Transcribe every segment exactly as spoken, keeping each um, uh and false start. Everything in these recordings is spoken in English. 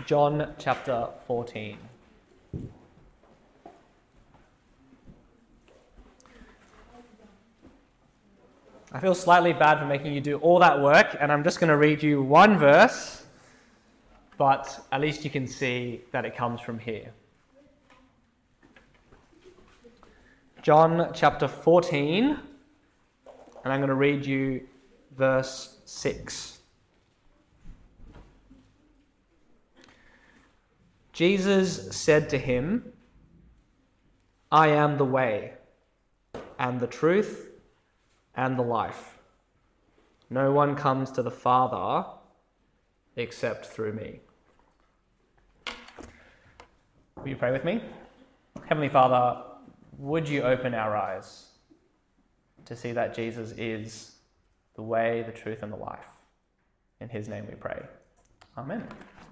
John chapter fourteen. I feel slightly bad for making you do all that work, and I'm just going to read you one verse, but at least you can see that it comes from here. John chapter fourteen, and I'm going to read you verse six. Jesus said to him, I am the way, and the truth, and the life. No one comes to the Father except through me. Will you pray with me? Heavenly Father, would you open our eyes to see that Jesus is the way, the truth, and the life? In his name we pray. Amen.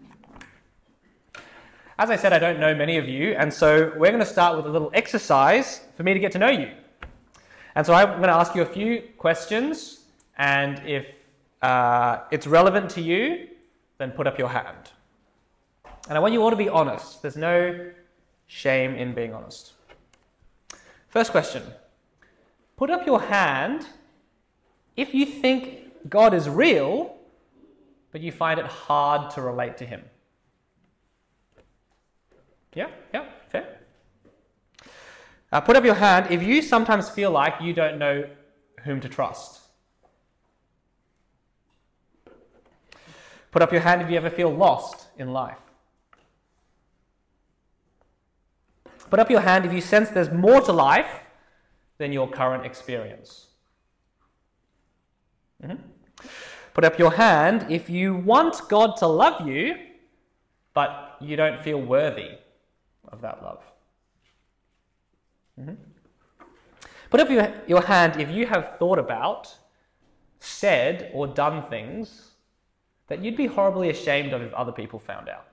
As I said, I don't know many of you, and so we're going to start with a little exercise for me to get to know you. And so I'm going to ask you a few questions, and if uh, it's relevant to you, then put up your hand. And I want you all to be honest. There's no shame in being honest. First question. Put up your hand if you think God is real, but you find it hard to relate to him. Yeah, yeah, fair. Uh, put up your hand if you sometimes feel like you don't know whom to trust. Put up your hand if you ever feel lost in life. Put up your hand if you sense there's more to life than your current experience. Mm-hmm. Put up your hand if you want God to love you, but you don't feel worthy of that love. Mm-hmm. Put up your, your hand if you have thought about, said, or done things that you'd be horribly ashamed of if other people found out.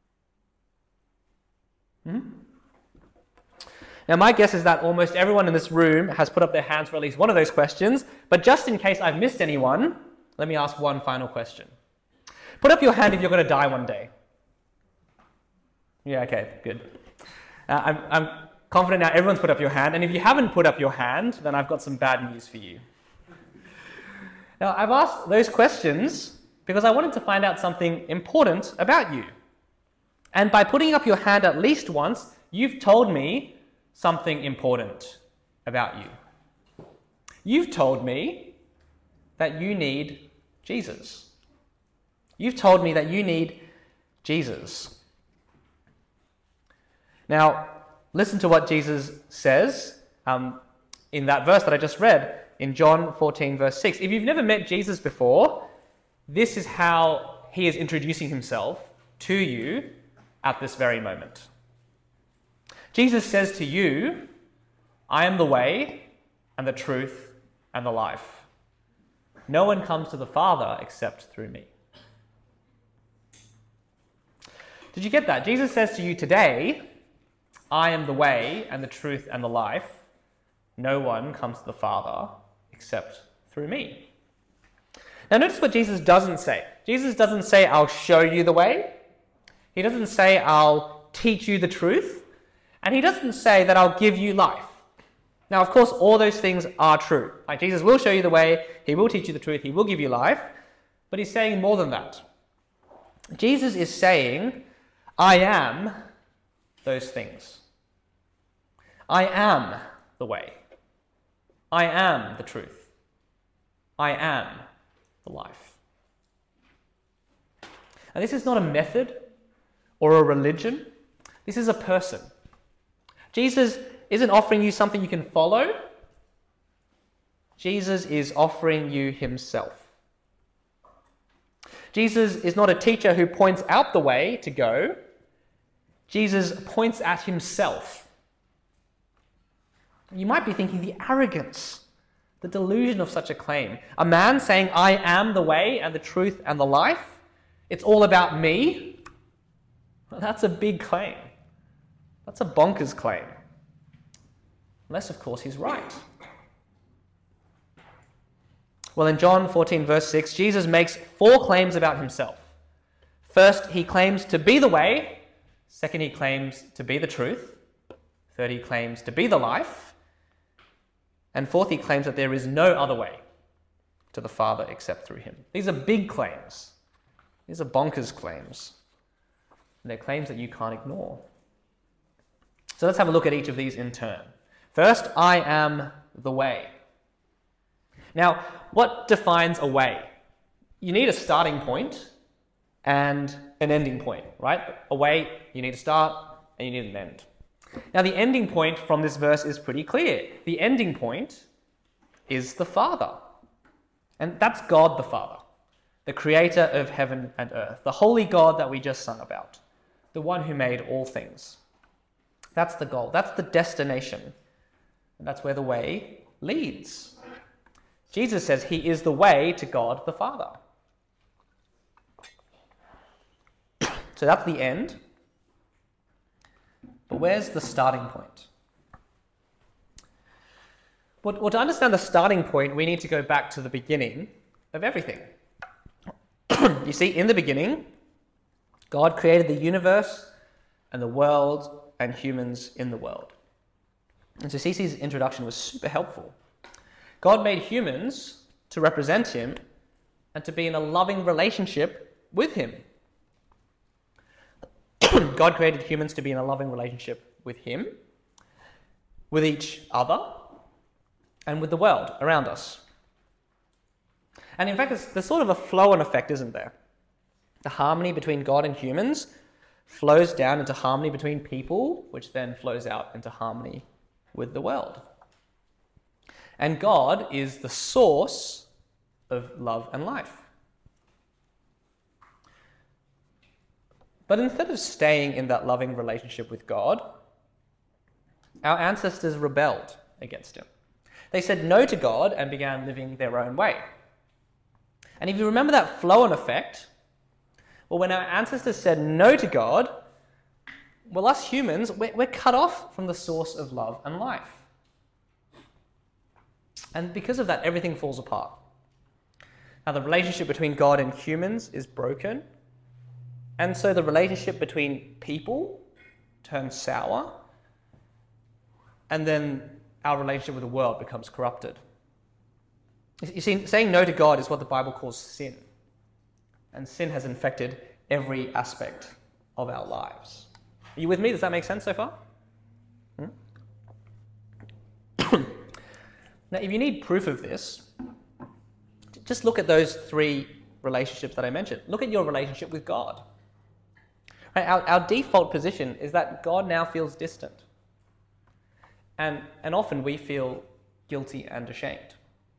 Mm-hmm. Now, my guess is that almost everyone in this room has put up their hands for at least one of those questions, but just in case I've missed anyone, let me ask one final question. Put up your hand if you're going to die one day. Yeah, okay, good. Uh, I'm, I'm confident now everyone's put up your hand, and if you haven't put up your hand, then I've got some bad news for you. Now, I've asked those questions because I wanted to find out something important about you. And by putting up your hand at least once, you've told me something important about you. You've told me that you need Jesus. You've told me that you need Jesus. Now, listen to what Jesus says um, in that verse that I just read in John fourteen, verse six. If you've never met Jesus before, this is how he is introducing himself to you at this very moment. Jesus says to you, I am the way and the truth and the life. No one comes to the Father except through me. Did you get that? Jesus says to you today, I am the way and the truth and the life. No one comes to the Father except through me. Now notice what Jesus doesn't say. Jesus doesn't say, I'll show you the way. He doesn't say, I'll teach you the truth. And he doesn't say that I'll give you life. Now, of course, all those things are true. Like Jesus will show you the way, he will teach you the truth, he will give you life. But he's saying more than that. Jesus is saying, I am those things. I am the way. I am the truth. I am the life. And this is not a method or a religion. This is a person. Jesus isn't offering you something you can follow. Jesus is offering you himself. Jesus is not a teacher who points out the way to go. Jesus points at himself. You might be thinking the arrogance, the delusion of such a claim. A man saying, I am the way and the truth and the life. It's all about me. Well, that's a big claim. That's a bonkers claim. Unless, of course, he's right. Well, in John fourteen, verse six, Jesus makes four claims about himself. First, he claims to be the way. Second, he claims to be the truth. Third, he claims to be the life. And fourth, he claims that there is no other way to the Father except through him. These are big claims. These are bonkers claims. And they're claims that you can't ignore. So let's have a look at each of these in turn. First, I am the way. Now, what defines a way? You need a starting point and an ending point, right? A way, you need a start and you need an end. Now, the ending point from this verse is pretty clear. The ending point is the Father. And that's God the Father, the creator of heaven and earth, the holy God that we just sung about, the one who made all things. That's the goal. That's the destination. And that's where the way leads. Jesus says he is the way to God the Father. So that's the end. But where's the starting point? Well, well, to understand the starting point, we need to go back to the beginning of everything. You see, in the beginning, God created the universe and the world and humans in the world. And so Cece's introduction was super helpful. God made humans to represent him and to be in a loving relationship with him. God created humans to be in a loving relationship with him, with each other, and with the world around us. And in fact, there's, there's sort of a flow-on effect, isn't there? The harmony between God and humans flows down into harmony between people, which then flows out into harmony with the world. And God is the source of love and life. But instead of staying in that loving relationship with God, our ancestors rebelled against him. They said no to God and began living their own way. And if you remember that flow-on effect, well, when our ancestors said no to God, well, us humans, we're, we're cut off from the source of love and life. And because of that, everything falls apart. Now, the relationship between God and humans is broken. And so the relationship between people turns sour. And then our relationship with the world becomes corrupted. You see, saying no to God is what the Bible calls sin. And sin has infected every aspect of our lives. Are you with me? Does that make sense so far? Hmm? Now, if you need proof of this, just look at those three relationships that I mentioned. Look at your relationship with God. Right? Our, our default position is that God now feels distant. And, and often we feel guilty and ashamed.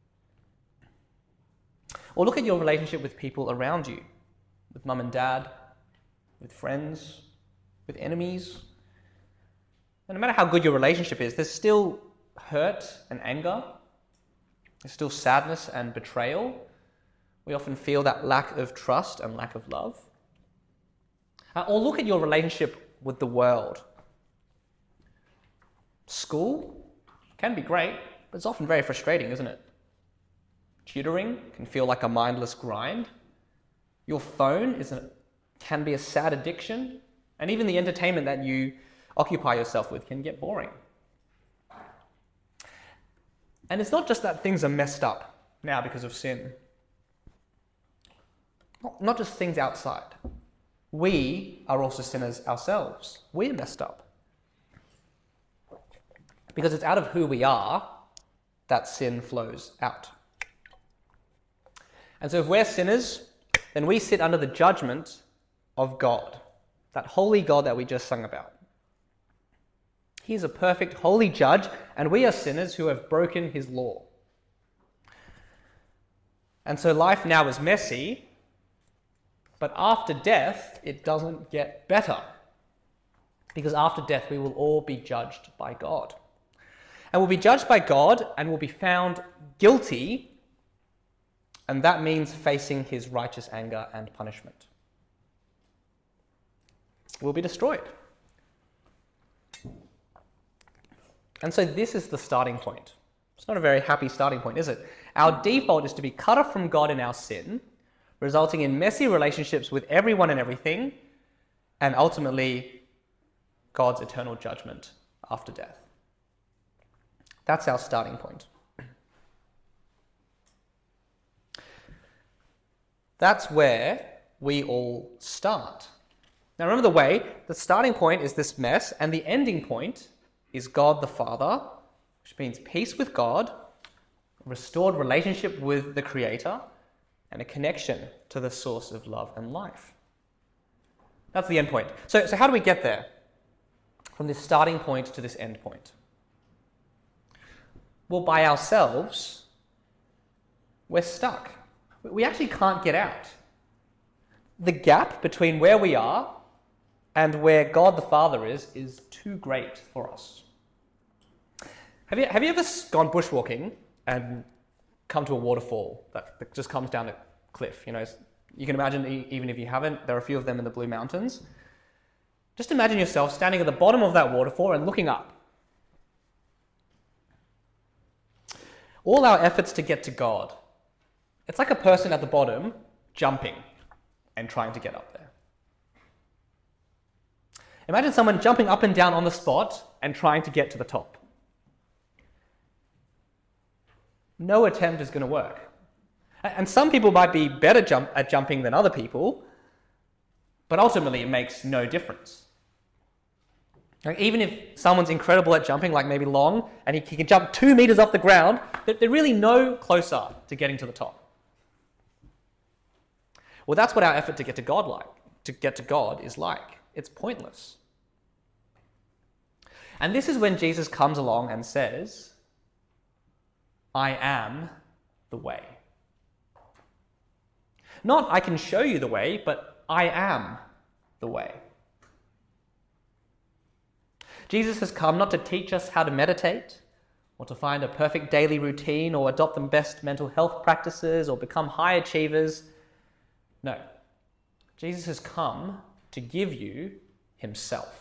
Or look at your relationship with people around you, with mum and dad, with friends, with enemies. And no matter how good your relationship is, there's still hurt and anger. There's still sadness and betrayal. We often feel that lack of trust and lack of love. Uh, or look at your relationship with the world. School can be great, but it's often very frustrating, isn't it? Tutoring can feel like a mindless grind. Your phone is a, can be a sad addiction. And even the entertainment that you occupy yourself with can get boring. And it's not just that things are messed up now because of sin. Not, not just things outside. We are also sinners ourselves. We're messed up. Because it's out of who we are that sin flows out. And so if we're sinners, then we sit under the judgment of God, that holy God that we just sung about. He is a perfect, holy judge, and we are sinners who have broken his law. And so life now is messy, but after death, it doesn't get better. Because after death, we will all be judged by God. And we'll be judged by God and will be found guilty, and that means facing his righteous anger and punishment. We'll be destroyed. And so this is the starting point. It's not a very happy starting point, is it? Our default is to be cut off from God in our sin, resulting in messy relationships with everyone and everything, and ultimately God's eternal judgment after death. That's our starting point. That's where we all start. Now remember the way, the starting point is this mess, and the ending point is God the Father, which means peace with God, restored relationship with the Creator, and a connection to the source of love and life. That's the end point. So, so how do we get there? From this starting point to this end point? Well, by ourselves, we're stuck. We actually can't get out. The gap between where we are and where God the Father is, is too great for us. Have you, have you ever gone bushwalking and come to a waterfall that, that just comes down a cliff? You know, you can imagine, even if you haven't, there are a few of them in the Blue Mountains. Just imagine yourself standing at the bottom of that waterfall and looking up. All our efforts to get to God, it's like a person at the bottom jumping and trying to get up there. Imagine someone jumping up and down on the spot and trying to get to the top. No attempt is going to work. And some people might be better jump at jumping than other people, but ultimately it makes no difference. Like, even if someone's incredible at jumping, like maybe Long, and he, he can jump two meters off the ground, they're really no closer to getting to the top. Well, that's what our effort to get to God like, to get to God is like. It's pointless. And this is when Jesus comes along and says, I am the way. Not I can show you the way, but I am the way. Jesus has come not to teach us how to meditate, or to find a perfect daily routine, or adopt the best mental health practices, or become high achievers. No. Jesus has come to give you himself.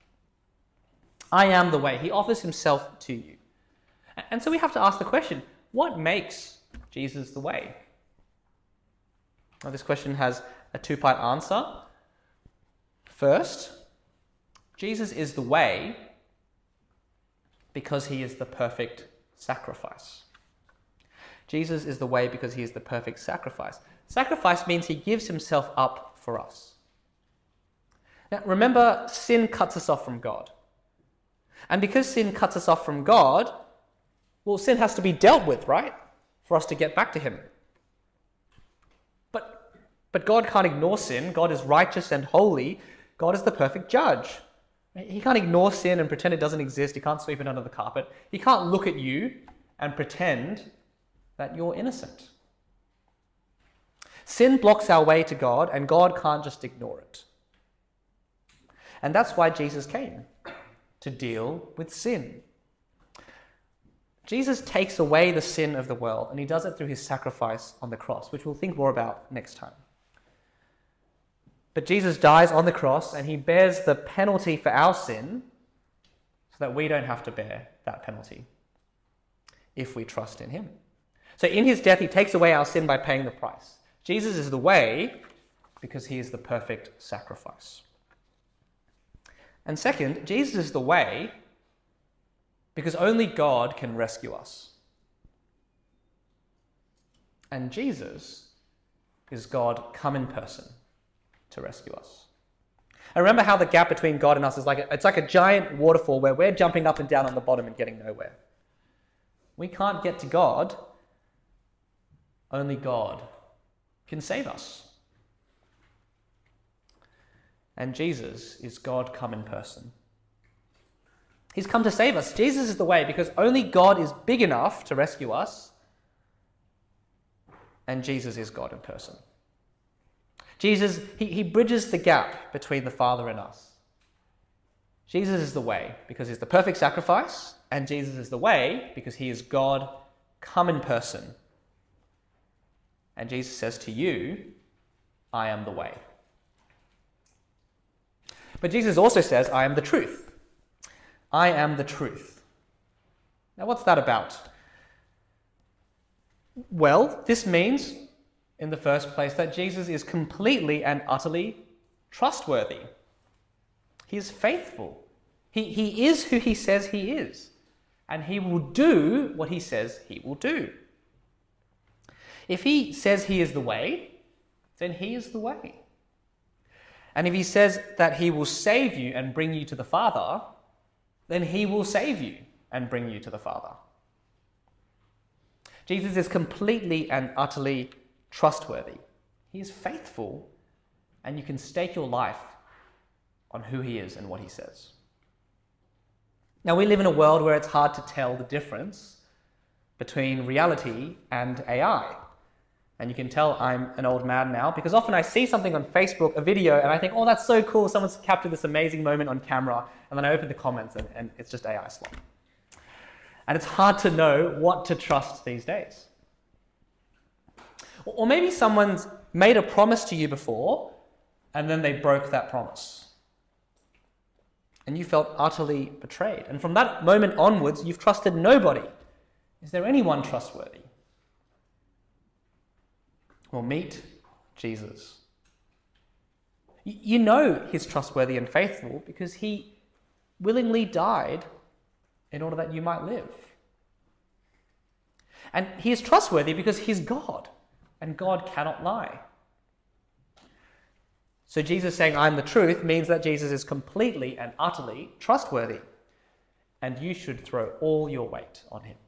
I am the way. He offers himself to you. And so we have to ask the question, what makes Jesus the way? Well, this question has a two-part answer. First, Jesus is the way because he is the perfect sacrifice. Jesus is the way because he is the perfect sacrifice. Sacrifice means he gives himself up for us. Now, remember, sin cuts us off from God. And because sin cuts us off from God, well, sin has to be dealt with, right? For us to get back to him. But, but God can't ignore sin. God is righteous and holy. God is the perfect judge. He can't ignore sin and pretend it doesn't exist. He can't sweep it under the carpet. He can't look at you and pretend that you're innocent. Sin blocks our way to God, and God can't just ignore it. And that's why Jesus came, to deal with sin. Jesus takes away the sin of the world, and he does it through his sacrifice on the cross, which we'll think more about next time. But Jesus dies on the cross, and he bears the penalty for our sin so that we don't have to bear that penalty if we trust in him. So in his death, he takes away our sin by paying the price. Jesus is the way because he is the perfect sacrifice. And second, Jesus is the way because only God can rescue us. And Jesus is God come in person to rescue us. And remember how the gap between God and us is like a, it's like a giant waterfall where we're jumping up and down on the bottom and getting nowhere. We can't get to God. Only God can save us. And Jesus is God come in person. He's come to save us. Jesus is the way because only God is big enough to rescue us, and Jesus is God in person. Jesus, he, he bridges the gap between the Father and us. Jesus is the way because he's the perfect sacrifice, and Jesus is the way because he is God come in person. And Jesus says to you, I am the way. But Jesus also says, I am the truth. I am the truth. Now, what's that about? Well, this means in the first place, that Jesus is completely and utterly trustworthy. He is faithful. He, he is who he says he is, and he will do what he says he will do. If he says he is the way, then he is the way. And if he says that he will save you and bring you to the Father, then he will save you and bring you to the Father. Jesus is completely and utterly trustworthy. He is faithful, and you can stake your life on who he is and what he says. Now, we live in a world where it's hard to tell the difference between reality and A I. And you can tell I'm an old man now because often I see something on Facebook, a video, and I think, oh, that's so cool. Someone's captured this amazing moment on camera. And then I open the comments and, and it's just A I slop. And it's hard to know what to trust these days. Or maybe someone's made a promise to you before and then they broke that promise. And you felt utterly betrayed. And from that moment onwards, you've trusted nobody. Is there anyone trustworthy? Well, meet Jesus. You know he's trustworthy and faithful because he willingly died in order that you might live. And he is trustworthy because he's God, and God cannot lie. So Jesus saying, "I am the truth," means that Jesus is completely and utterly trustworthy, and you should throw all your weight on him.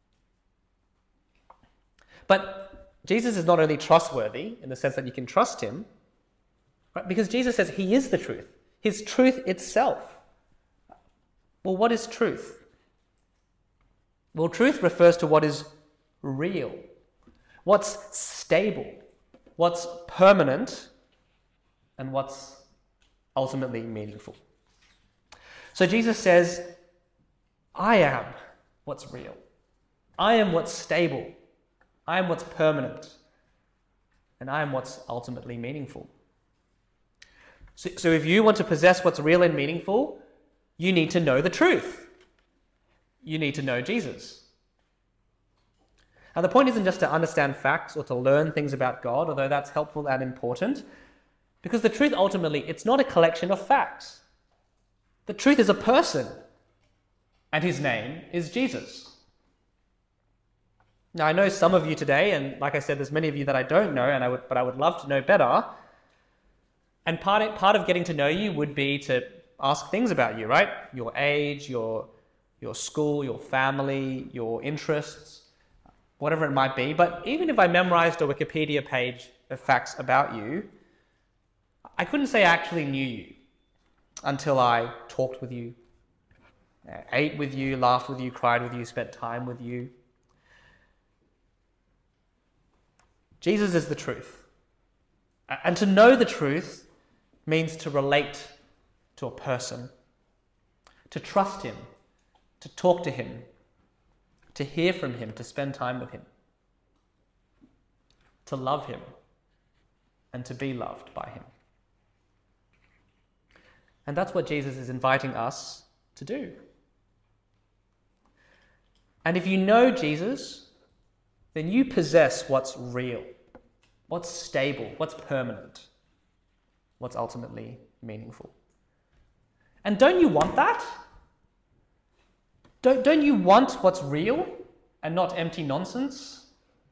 But Jesus is not only trustworthy in the sense that you can trust him, right? Because Jesus says he is the truth, his truth itself. Well, what is truth? Well, truth refers to what is real, what's stable, what's permanent, and what's ultimately meaningful. So Jesus says, I am what's real. I am what's stable. I am what's permanent. And I am what's ultimately meaningful. So, so if you want to possess what's real and meaningful, you need to know the truth. You need to know Jesus. Now, the point isn't just to understand facts or to learn things about God, although that's helpful and important, because the truth ultimately, it's not a collection of facts. The truth is a person, and his name is Jesus. Now, I know some of you today, and like I said, there's many of you that I don't know, and I would, but I would love to know better. And part of, part of getting to know you would be to ask things about you, right? Your age, your, your school, your family, your interests, whatever it might be. But even if I memorized a Wikipedia page of facts about you, I couldn't say I actually knew you until I talked with you, ate with you, laughed with you, cried with you, spent time with you. Jesus is the truth. And to know the truth means to relate to a person, to trust him, to talk to him, to hear from him, to spend time with him, to love him, and to be loved by him. And that's what Jesus is inviting us to do. And if you know Jesus, then you possess what's real, what's stable, what's permanent, what's ultimately meaningful. And don't you want that? Don't, don't you want what's real and not empty nonsense?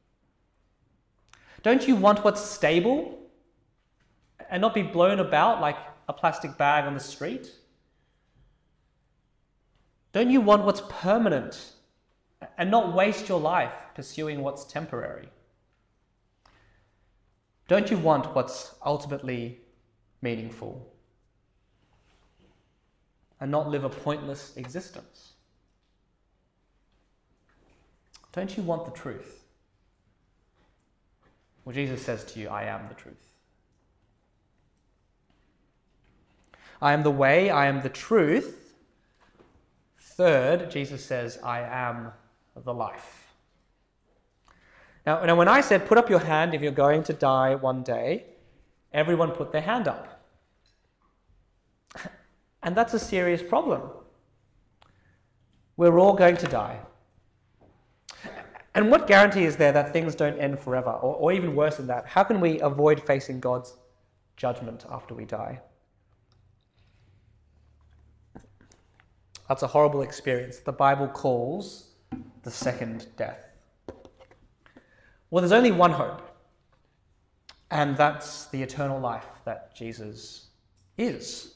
Don't you want what's stable and not be blown about like a plastic bag on the street? Don't you want what's permanent and not waste your life pursuing what's temporary? Don't you want what's ultimately meaningful and not live a pointless existence? Don't you want the truth? Well, Jesus says to you, I am the truth. I am the way, I am the truth. Third, Jesus says, I am the life. Now, now, when I said, put up your hand if you're going to die one day, everyone put their hand up. And that's a serious problem. We're all going to die. And what guarantee is there that things don't end forever? Or, or even worse than that, how can we avoid facing God's judgment after we die? That's a horrible experience the Bible calls the second death. Well, there's only one hope, and that's the eternal life that Jesus is.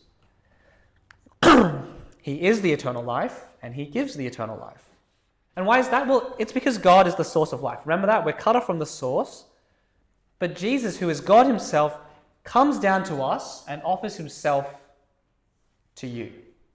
He is the eternal life, and he gives the eternal life. And why is that? Well, it's because God is the source of life. Remember that? We're cut off from the source. But Jesus, who is God himself, comes down to us and offers himself to you.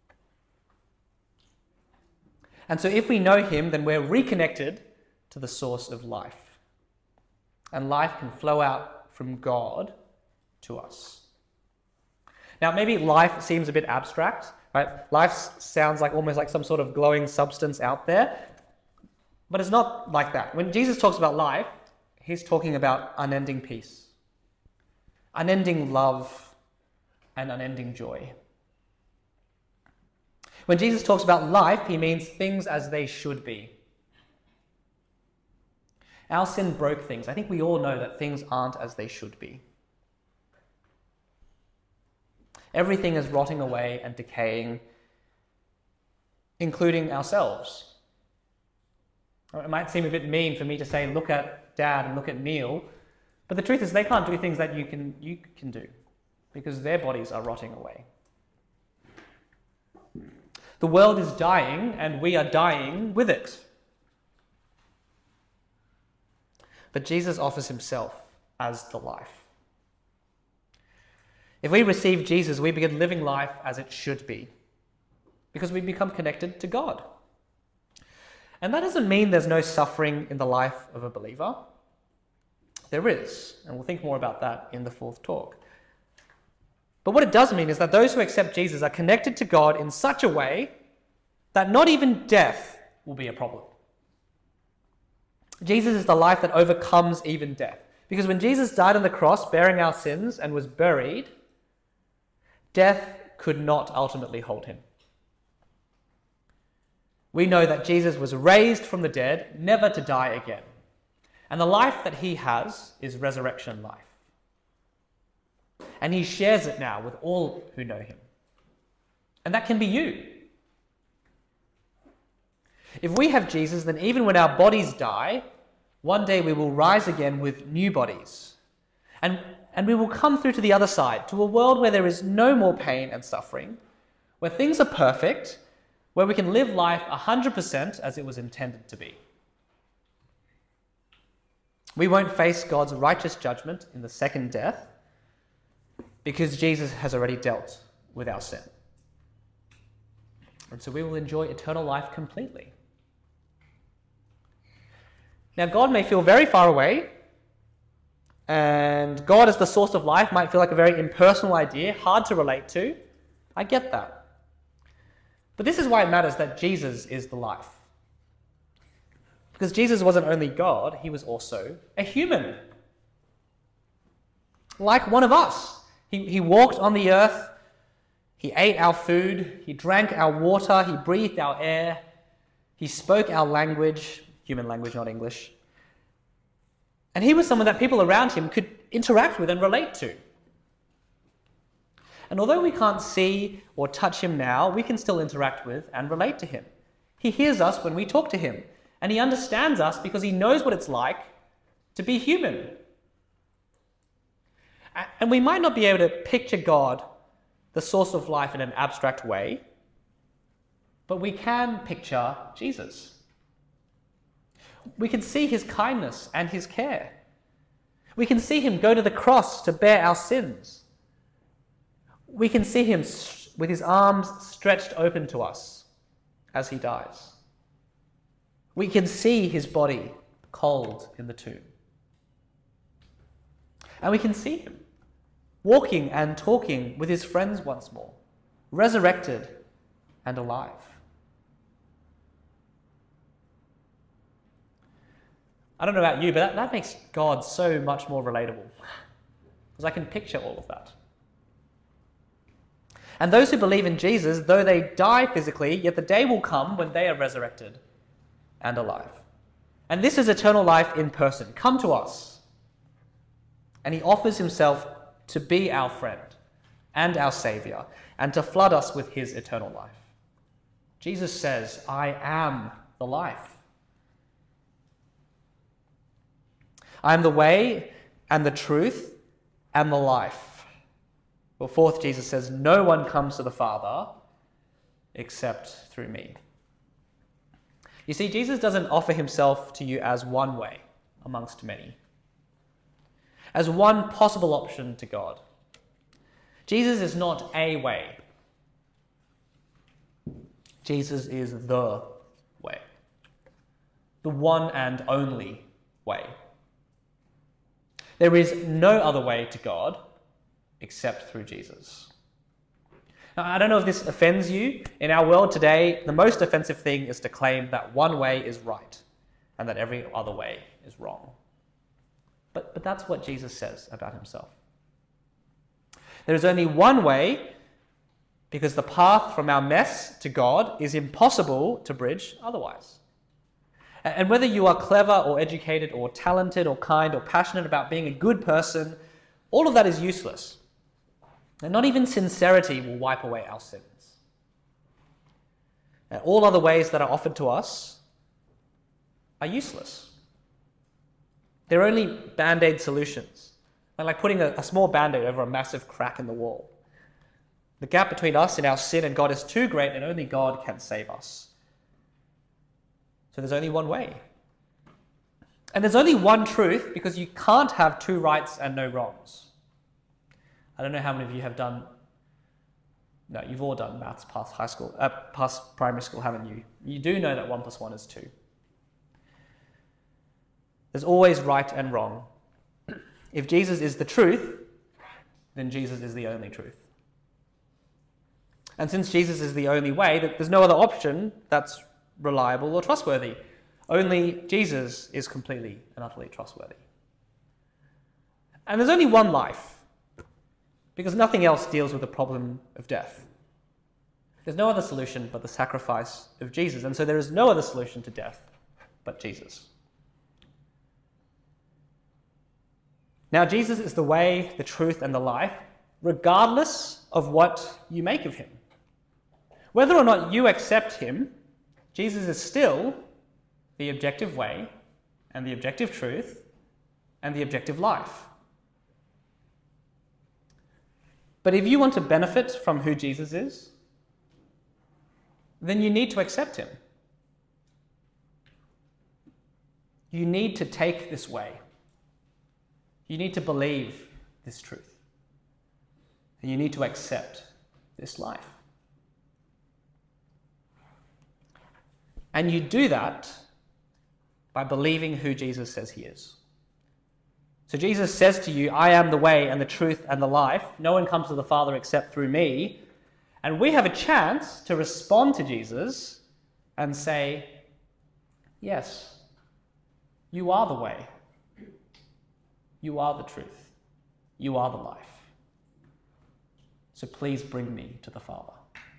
And so if we know him, then we're reconnected to the source of life. And life can flow out from God to us. Now, maybe life seems a bit abstract, right? Life sounds like almost like some sort of glowing substance out there. But it's not like that. When Jesus talks about life, he's talking about unending peace, unending love, and unending joy. When Jesus talks about life, he means things as they should be. Our sin broke things. I think we all know that things aren't as they should be. Everything is rotting away and decaying, including ourselves. It might seem a bit mean for me to say, look at Dad and look at Neil, but the truth is they can't do things that you can, you can do because their bodies are rotting away. The world is dying and we are dying with it. But Jesus offers himself as the life. If we receive Jesus, we begin living life as it should be because we become connected to God. And that doesn't mean there's no suffering in the life of a believer. There is, and we'll think more about that in the fourth talk. But what it does mean is that those who accept Jesus are connected to God in such a way that not even death will be a problem. Jesus is the life that overcomes even death. Because when Jesus died on the cross, bearing our sins, and was buried, death could not ultimately hold him. We know that Jesus was raised from the dead, never to die again. And the life that he has is resurrection life. And he shares it now with all who know him. And that can be you. If we have Jesus, then even when our bodies die, one day we will rise again with new bodies. And, and we will come through to the other side, to a world where there is no more pain and suffering, where things are perfect, where we can live life one hundred percent as it was intended to be. We won't face God's righteous judgment in the second death because Jesus has already dealt with our sin. And so we will enjoy eternal life completely. Now, God may feel very far away, and God as the source of life might feel like a very impersonal idea, hard to relate to. I get that. But this is why it matters that Jesus is the life. Because Jesus wasn't only God, he was also a human. Like one of us. He, he walked on the earth, he ate our food, he drank our water, he breathed our air, he spoke our language, human language, not English. And he was someone that people around him could interact with and relate to. And although we can't see or touch him now, we can still interact with and relate to him. He hears us when we talk to him, and he understands us because he knows what it's like to be human. And we might not be able to picture God, the source of life, in an abstract way, but we can picture Jesus. We can see his kindness and his care. We can see him go to the cross to bear our sins. We can see him with his arms stretched open to us as he dies. We can see his body cold in the tomb. And we can see him walking and talking with his friends once more, resurrected and alive. I don't know about you, but that, that makes God so much more relatable, because I can picture all of that. And those who believe in Jesus, though they die physically, yet the day will come when they are resurrected and alive. And this is eternal life in person. Come to us. And he offers himself to be our friend and our Saviour and to flood us with his eternal life. Jesus says, I am the life. I am the way and the truth and the life. Well, fourth, Jesus says, no one comes to the Father except through me. You see, Jesus doesn't offer himself to you as one way amongst many, as one possible option to God. Jesus is not a way. Jesus is the way, the one and only way. There is no other way to God except through Jesus. Now, I don't know if this offends you. In our world today, the most offensive thing is to claim that one way is right and that every other way is wrong. But, but that's what Jesus says about himself. There is only one way because the path from our mess to God is impossible to bridge otherwise. And whether you are clever or educated or talented or kind or passionate about being a good person, all of that is useless. And not even sincerity will wipe away our sins. And all other ways that are offered to us are useless. They're only band-aid solutions. They're like putting a, a small band-aid over a massive crack in the wall. The gap between us and our sin and God is too great, and only God can save us. So there's only one way. And there's only one truth, because you can't have two rights and no wrongs. I don't know how many of you have done, no, you've all done maths past high school, uh, past primary school, haven't you? You do know that one plus one is two. There's always right and wrong. If Jesus is the truth, then Jesus is the only truth. And since Jesus is the only way, there's no other option that's reliable or trustworthy. Only Jesus is completely and utterly trustworthy. And there's only one life, because nothing else deals with the problem of death. There's no other solution but the sacrifice of Jesus, and so there is no other solution to death but Jesus. Now, Jesus is the way, the truth, and the life, regardless of what you make of him. Whether or not you accept him, Jesus is still the objective way, and the objective truth, and the objective life. But if you want to benefit from who Jesus is, then you need to accept him. You need to take this way. You need to believe this truth. And you need to accept this life. And you do that by believing who Jesus says he is. So Jesus says to you, I am the way and the truth and the life. No one comes to the Father except through me. And we have a chance to respond to Jesus and say, yes, you are the way. You are the truth. You are the life. So please bring me to the Father.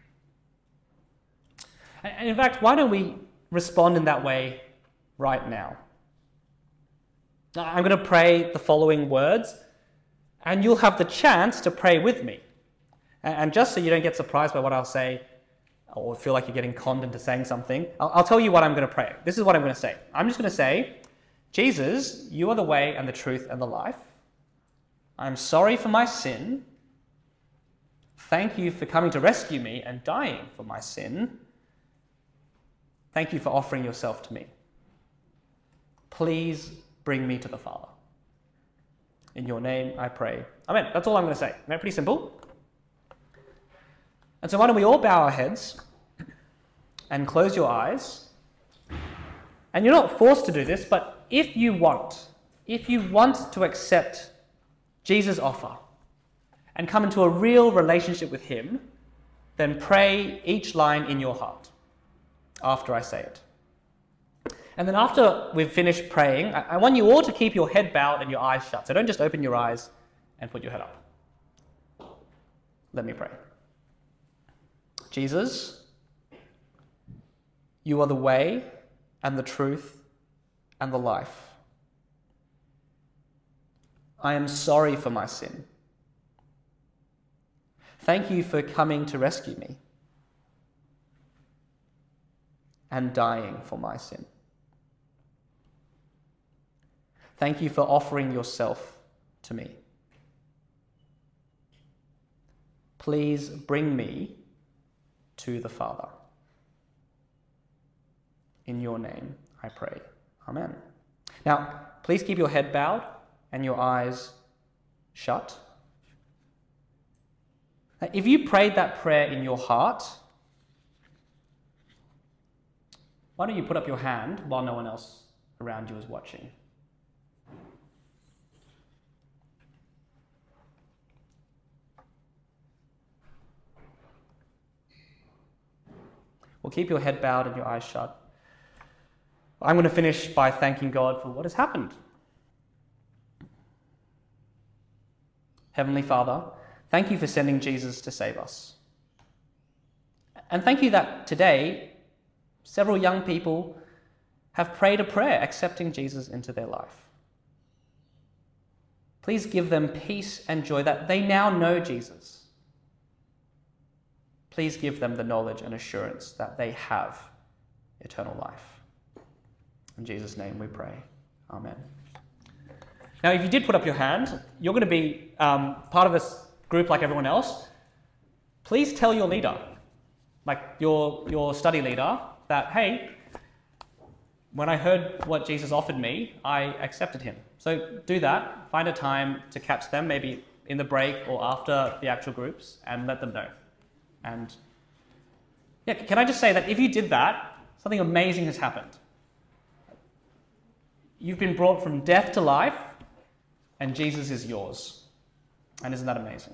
And in fact, why don't we respond in that way right now? I'm going to pray the following words, and you'll have the chance to pray with me. And just so you don't get surprised by what I'll say, or feel like you're getting conned into saying something, I'll, I'll tell you what I'm going to pray. This is what I'm going to say. I'm just going to say, Jesus, you are the way and the truth and the life. I'm sorry for my sin. Thank you for coming to rescue me and dying for my sin. Thank you for offering yourself to me. Please bring me to the Father. In your name I pray. Amen. That's all I'm going to say. Isn't that pretty simple? And so why don't we all bow our heads and close your eyes. And you're not forced to do this, but if you want, if you want to accept Jesus' offer and come into a real relationship with him, then pray each line in your heart after I say it. And then after we've finished praying, I want you all to keep your head bowed and your eyes shut. So don't just open your eyes and put your head up. Let me pray. Jesus, you are the way and the truth and the life. I am sorry for my sin. Thank you for coming to rescue me and dying for my sin. Thank you for offering yourself to me. Please bring me to the Father. In your name, I pray. Amen. Now, please keep your head bowed and your eyes shut. If you prayed that prayer in your heart, why don't you put up your hand while no one else around you is watching? Well, keep your head bowed and your eyes shut. I'm going to finish by thanking God for what has happened. Heavenly Father, thank you for sending Jesus to save us. And thank you that today, several young people have prayed a prayer accepting Jesus into their life. Please give them peace and joy that they now know Jesus. Please give them the knowledge and assurance that they have eternal life. In Jesus' name we pray. Amen. Now, if you did put up your hand, you're going to be um, part of this group like everyone else. Please tell your leader, like your, your study leader, that, hey, when I heard what Jesus offered me, I accepted him. So do that. Find a time to catch them, maybe in the break or after the actual groups, and let them know. And yeah, can I just say that if you did that, something amazing has happened. You've been brought from death to life, and Jesus is yours. And isn't that amazing?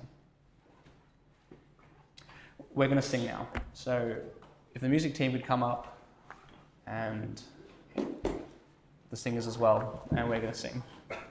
We're going to sing now. So if the music team would come up, and the singers as well, and we're going to sing.